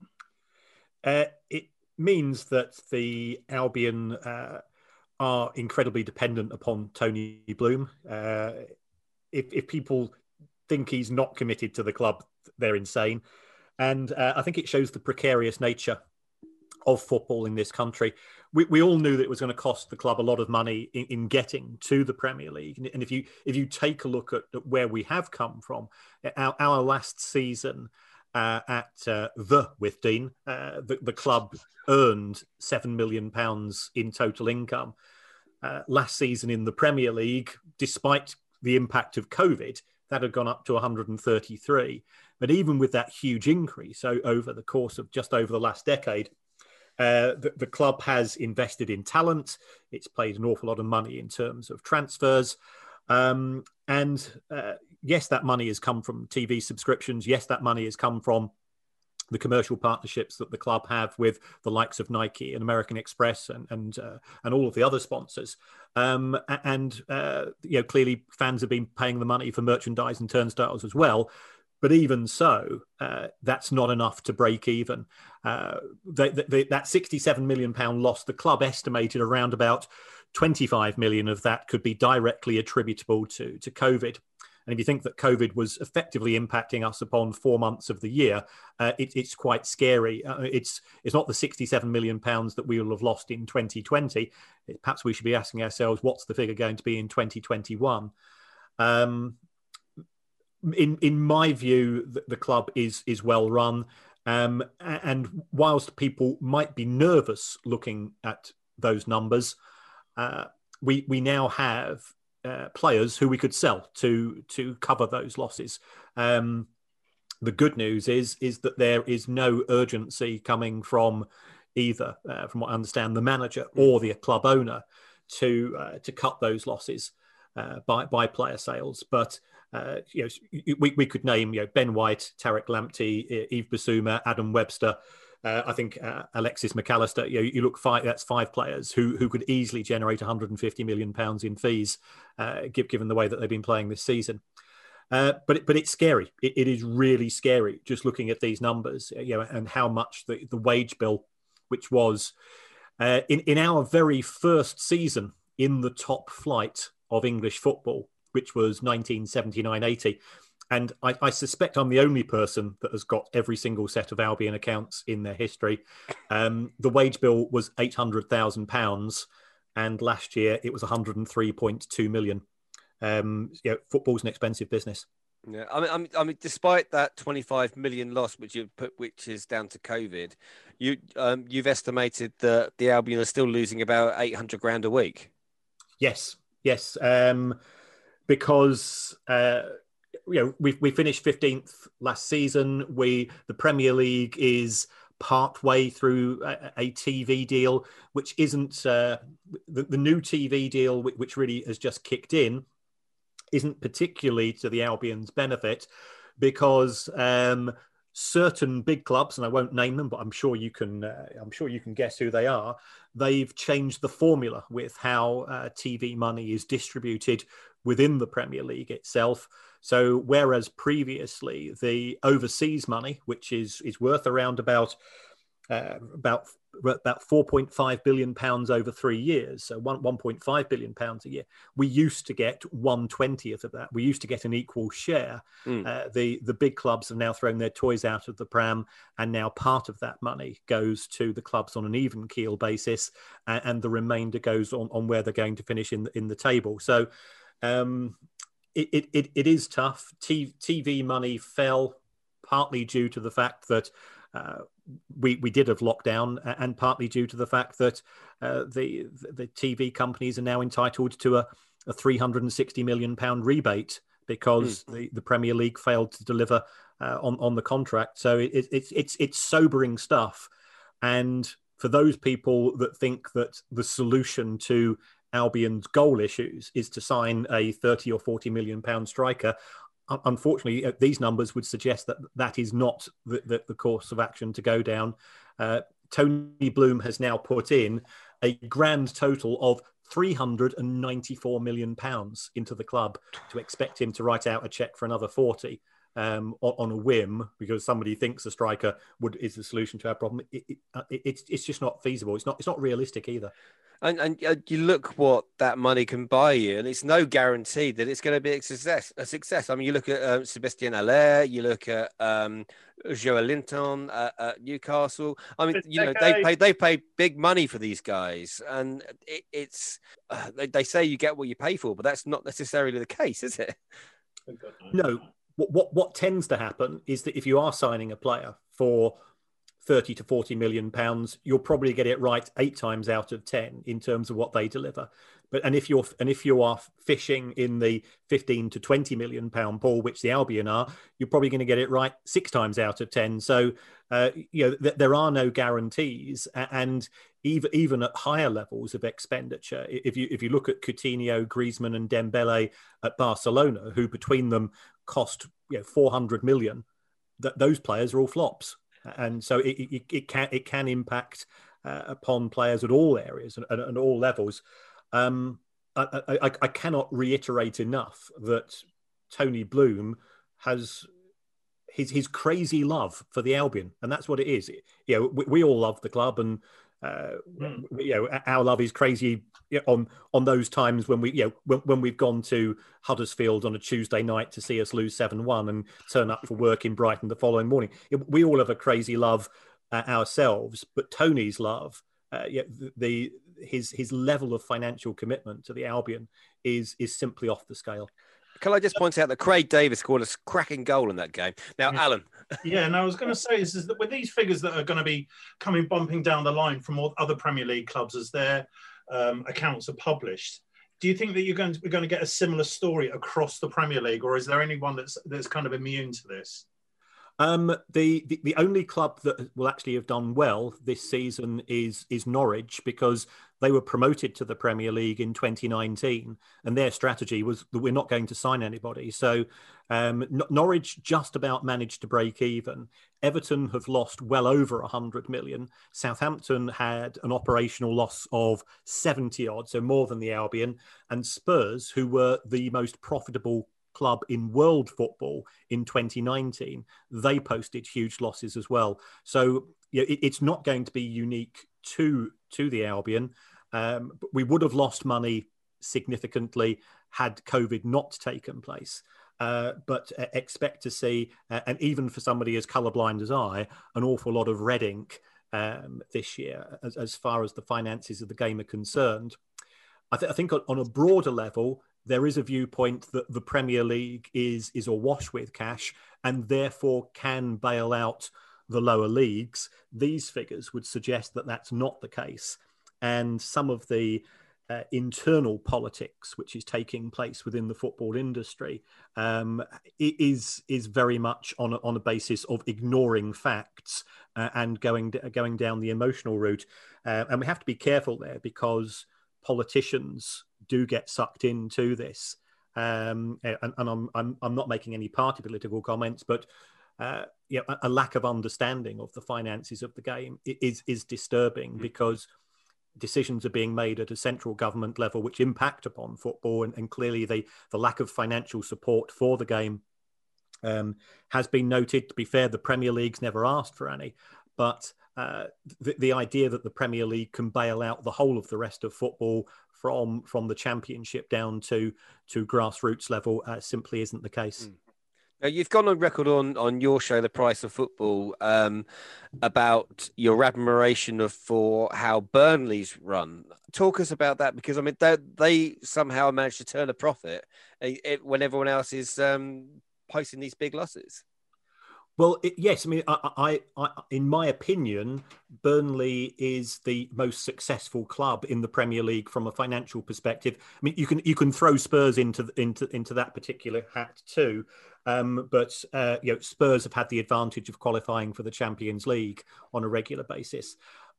It means that the Albion are incredibly dependent upon Tony Bloom. If people think he's not committed to the club, they're insane. And I think it shows the precarious nature of football in this country. We all knew that it was going to cost the club a lot of money in getting to the Premier League. And if you take a look at where we have come from, our last season at the Withdean, the club earned £7 million in total income. Last season in the Premier League, despite the impact of COVID, that had gone up to 133. But even with that huge increase over the course of just over the last decade, the club has invested in talent. It's paid an awful lot of money in terms of transfers. Yes, that money has come from TV subscriptions. Yes, that money has come from the commercial partnerships that the club have with the likes of Nike and American Express and all of the other sponsors. Clearly fans have been paying the money for merchandise and turnstiles as well. But even so, that's not enough to break even. That £67 million loss, the club estimated around about 25 million of that could be directly attributable to COVID. And if you think that COVID was effectively impacting us upon 4 months of the year, it's quite scary. It's not the £67 million that we will have lost in 2020. Perhaps we should be asking ourselves, what's the figure going to be in 2021? In my view, the club is well run. And whilst people might be nervous looking at those numbers, we now have players who we could sell to cover those losses. The good news is that there is no urgency coming from either, from what I understand, the manager or the club owner to cut those losses by player sales. But we could name Ben White, Tarek Lamptey, Yves Bissouma, Adam Webster. I think Alexis McAllister. You look that's 5 players who could easily generate £150 million in fees, given the way that they've been playing this season. But it's scary. It is really scary just looking at these numbers, and how much the wage bill, which was in our very first season in the top flight of English football, which was 1979-80. And I suspect I'm the only person that has got every single set of Albion accounts in their history. The wage bill was £800,000, and last year it was 103.2 million. Football's an expensive business. Yeah, I mean, despite that 25 million loss, which is down to COVID, you've estimated that the Albion are still losing about 800 grand a week. Yes, because we finished 15th last season. The Premier League is part way through a TV deal, which isn't the new TV deal, which really has just kicked in, isn't particularly to the Albion's benefit, because certain big clubs, and I won't name them, but I'm sure you can guess who they are. They've changed the formula with how TV money is distributed within the Premier League itself. So whereas previously the overseas money, which is worth around about 4.5 billion pounds over 3 years, so 1.5 billion pounds a year, we used to get 1/20th of that. We used to get an equal share. The big clubs have now thrown their toys out of the pram, and now part of that money goes to the clubs on an even keel basis, and the remainder goes on where they're going to finish in the table. So it is tough. TV money fell partly due to the fact that we did have lockdown, and partly due to the fact that the TV companies are now entitled to a £360 million rebate because the Premier League failed to deliver on the contract. So it's sobering stuff. And for those people that think that the solution to Albion's goal issues is to sign a 30 or 40 million pound striker, unfortunately, these numbers would suggest that is not the course of action to go down. Tony Bloom has now put in a grand total of £394 million into the club to expect him to write out a cheque for another 40 on a whim because somebody thinks a striker is the solution to our problem. It's just not feasible. It's not realistic either. And you look what that money can buy you, and it's no guarantee that it's going to be a success. I mean, you look at Sébastien Haller, you look at Joelinton at Newcastle. I mean, they pay big money for these guys, and they say you get what you pay for, but that's not necessarily the case, is it? No. What tends to happen is that if you are signing a player for 30 to 40 million pounds, you'll probably get it right 8 times out of 10 in terms of what they deliver. And if you are fishing in the 15 to 20 million pound pool, which the Albion are, you're probably going to get it right 6 times out of 10. So there are no guarantees, and even at higher levels of expenditure, if you look at Coutinho, Griezmann, and Dembele at Barcelona, who between them cost 400 million, those players are all flops. And so it can impact upon players at all areas and all levels. I cannot reiterate enough that Tony Bloom has his crazy love for the Albion, and that's what it is. You know, we all love the club, and you know, our love is crazy on those times when when we've gone to Huddersfield on a Tuesday night to see us lose 7-1 and turn up for work in Brighton the following morning. We all have a crazy love ourselves, but Tony's love, his level of financial commitment to the Albion is simply off the scale. Can I just point out that Craig Davis scored a cracking goal in that game? Now, Alan. Yeah, and I was going to say is that with these figures that are going to be coming bumping down the line from all other Premier League clubs as their accounts are published, do you think that we're going to get a similar story across the Premier League, or is there anyone that's kind of immune to this? The only club that will actually have done well this season is Norwich, because they were promoted to the Premier League in 2019, and their strategy was that we're not going to sign anybody. So Norwich just about managed to break even. Everton have lost well over 100 million. Southampton had an operational loss of 70 odd, so more than the Albion. And Spurs, who were the most profitable club in world football in 2019, they posted huge losses as well. So it's not going to be unique to the Albion. But we would have lost money significantly had COVID not taken place. But expect to see, and even for somebody as colourblind as I, an awful lot of red ink this year as far as the finances of the game are concerned. I think on a broader level, there is a viewpoint that the Premier League is awash with cash and therefore can bail out the lower leagues. These figures would suggest that that's not the case. And some of the internal politics which is taking place within the football industry is very much on a basis of ignoring facts and going down the emotional route. And we have to be careful there, because politicians do get sucked into this, and I'm not making any party political comments, but a lack of understanding of the finances of the game is disturbing, because decisions are being made at a central government level which impact upon football, and clearly the lack of financial support for the game has been noted. To be fair, the Premier League's never asked for any, but the idea that the Premier League can bail out the whole of the rest of football from the Championship down to grassroots level simply isn't the case. Now, you've gone on record on your show, The Price of Football, about your admiration for how Burnley's run. Talk us about that, because I mean they somehow managed to turn a profit when everyone else is posting these big losses. Well, yes. I mean, I, in my opinion, Burnley is the most successful club in the Premier League from a financial perspective. I mean, you can throw Spurs into that particular hat too, but Spurs have had the advantage of qualifying for the Champions League on a regular basis.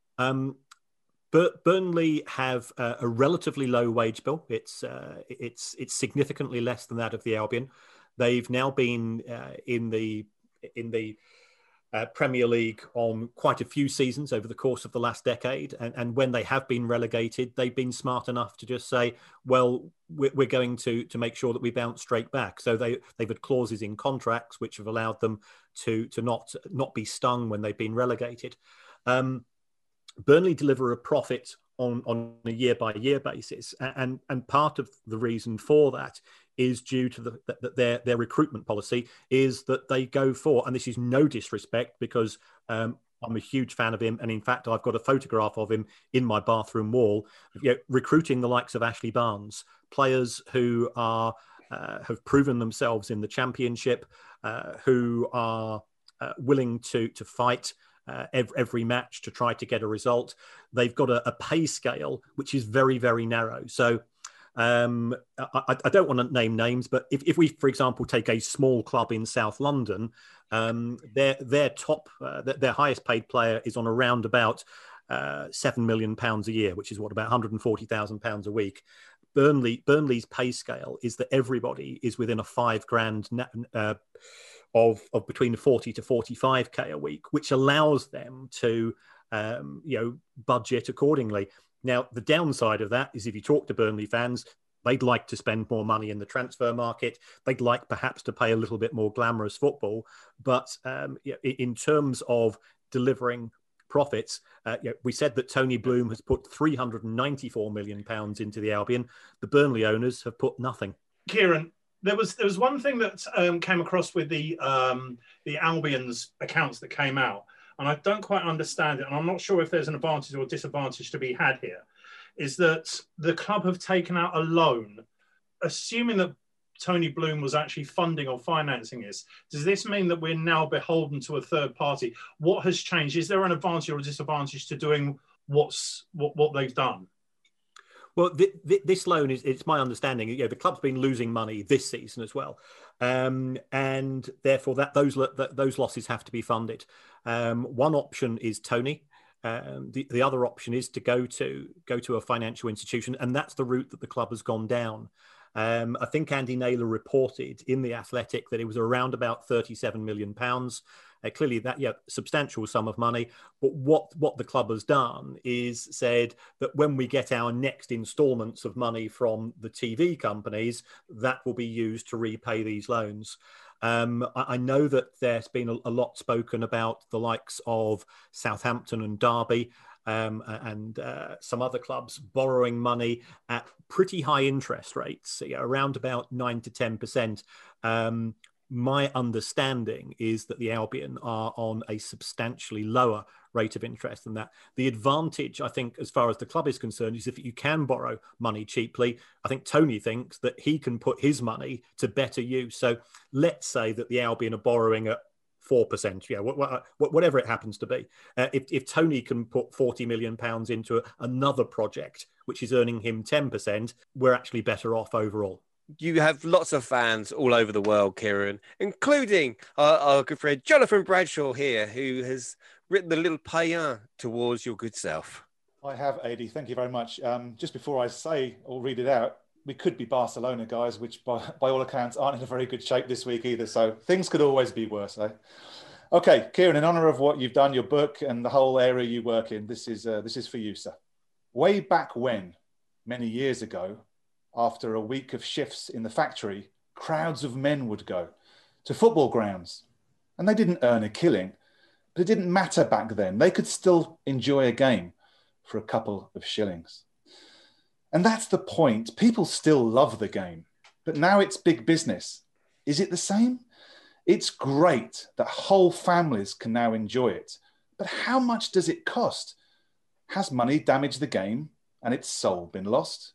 But Burnley have a relatively low wage bill. It's significantly less than that of the Albion. They've now been in the Premier League on quite a few seasons over the course of the last decade. And when they have been relegated, they've been smart enough to just say, well, we're going to make sure that we bounce straight back. So they've had clauses in contracts which have allowed them to not be stung when they've been relegated. Burnley deliver a profit on a year-by-year basis. And part of the reason for that is due to their recruitment policy is that they go for, and this is no disrespect, because I'm a huge fan of him, and in fact I've got a photograph of him in my bathroom wall, recruiting the likes of Ashley Barnes, players who are have proven themselves in the Championship, who are willing to fight every match to try to get a result. They've got a pay scale which is very, very narrow. So I don't want to name names, but if we, for example, take a small club in South London, their highest paid player is on around about £7 million a year, which is about £140,000 a week. Burnley's pay scale is that everybody is within a £5,000 of between 40 to 45k a week, which allows them to budget accordingly. Now, the downside of that is if you talk to Burnley fans, They'd like to spend more money in the transfer market. They'd like perhaps to play a little bit more glamorous football. But in terms of delivering profits, we said that Tony Bloom has put £394 million into the Albion. The Burnley owners have put nothing. Kieran, there was one thing that came across with the Albion's accounts that came out, and I don't quite understand it, and I'm not sure if there's an advantage or disadvantage to be had here, is that the club have taken out a loan, assuming that Tony Bloom was actually funding or financing this. Does this mean that we're now beholden to a third party? What has changed? Is there an advantage or a disadvantage to doing what they've done? Well, this loan it's my understanding. The club's been losing money this season as well, and therefore those losses have to be funded. One option is Tony. The other option is to go to a financial institution, and that's the route that the club has gone down. I think Andy Naylor reported in The Athletic that it was around about £37 million. Clearly, that substantial sum of money. But what the club has done is said that when we get our next instalments of money from the TV companies, that will be used to repay these loans. I know that there's been a lot spoken about the likes of Southampton and Derby and some other clubs borrowing money at pretty high interest rates, around about 9 to 10%. My understanding is that the Albion are on a substantially lower rate of interest than that. The advantage, I think, as far as the club is concerned, is if you can borrow money cheaply. I think Tony thinks that he can put his money to better use. So let's say that the Albion are borrowing at 4%, whatever it happens to be. If Tony can put £40 million into another project, which is earning him 10%, we're actually better off overall. You have lots of fans all over the world, Kieran, including our good friend Jonathan Bradshaw here, who has written the little paean towards your good self. I have, AD. Thank you very much. Just before I say or read it out, we could be Barcelona, guys, which by all accounts aren't in a very good shape this week either. So things could always be worse, eh? Okay, Kieran, in honour of what you've done, your book and the whole area you work in, this is for you, sir. Way back when, many years ago, after a week of shifts in the factory, crowds of men would go to football grounds. And they didn't earn a killing, but it didn't matter back then. They could still enjoy a game for a couple of shillings. And that's the point. People still love the game, but now it's big business. Is it the same? It's great that whole families can now enjoy it, but how much does it cost? Has money damaged the game and its soul been lost?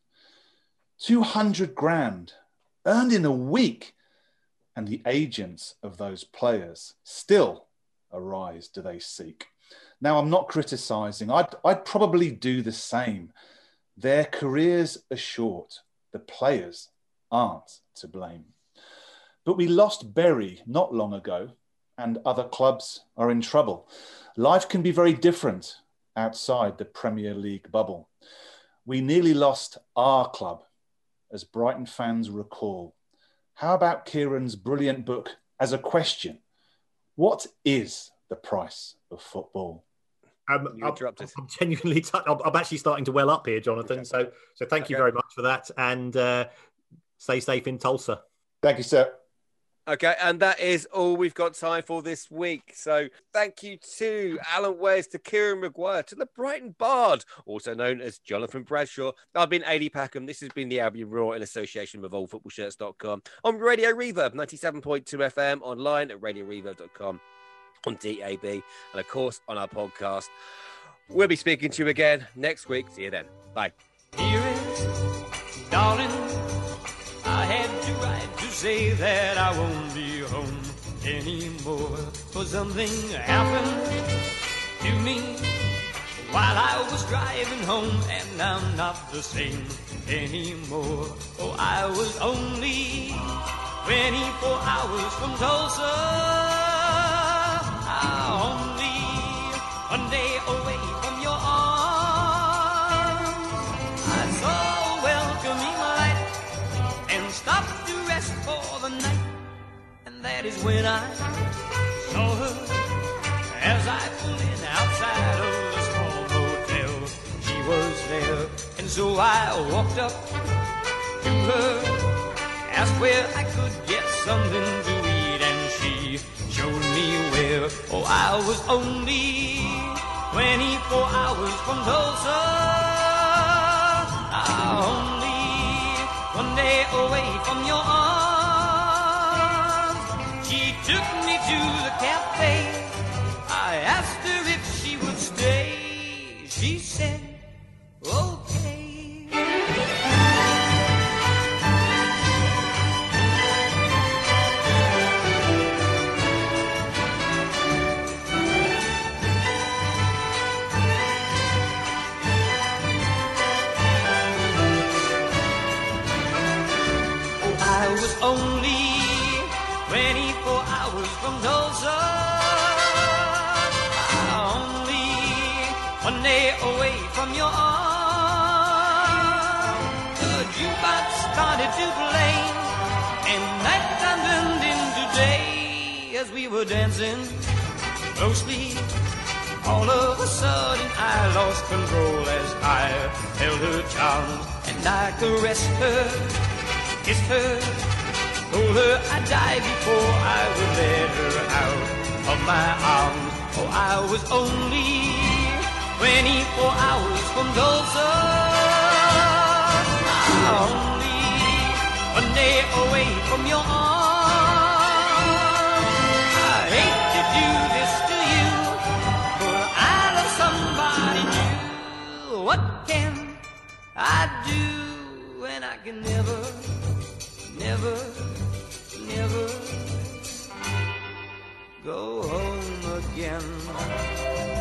200 grand earned in a week, and the agents of those players still a rise do they seek. Now, I'm not criticising. I'd probably do the same. Their careers are short. The players aren't to blame. But we lost Bury not long ago, and other clubs are in trouble. Life can be very different outside the Premier League bubble. We nearly lost our club, as Brighton fans recall. How about Kieran's brilliant book as a question? What is the price of football? You interrupted. I'm genuinely I'm actually starting to well up here, Jonathan. Okay. So thank you very much for that, and stay safe in Tulsa. Thank you, sir. Okay, and that is all we've got time for this week. So thank you to Alan Wes, to Kieran Maguire, to the Brighton Bard, also known as Jonathan Bradshaw. I've been AD Packham. This has been the Albion Roar in association with oldfootballshirts.com, on Radio Reverb 97.2 FM, online at radioreverb.com, on DAB, and of course on our podcast. We'll be speaking to you again next week. See you then. Bye. Dearest, darling, I had to write to say that I won't be home anymore, for something happened to me while I was driving home, and I'm not the same anymore. Oh, I was only 24 hours from Tulsa, only one day away from your arms. I saw a welcoming light and stopped to rest for the night, and that is when I saw her as I pulled in outside of the small motel. She was there, and so I walked up to her, asked where I could get something to eat, and she showed me where. Oh, I was only 24 hours from Tulsa, only one day away from your arms. She took me to the cafe. I asked her if she would stay. She said, okay. I was only 24 hours from Tulsa, only one day away from your arms. The jukebox started to play, and nighttime turned into day as we were dancing closely. All of a sudden I lost control as I held her charms, and I caressed her, kissed her, told her I'd die before I would let her out of my arms. Oh, I was only 24 hours from Tulsa, only one day away from your arms. I hate to do this to you, but I love somebody new. What can I do when I can never go home again?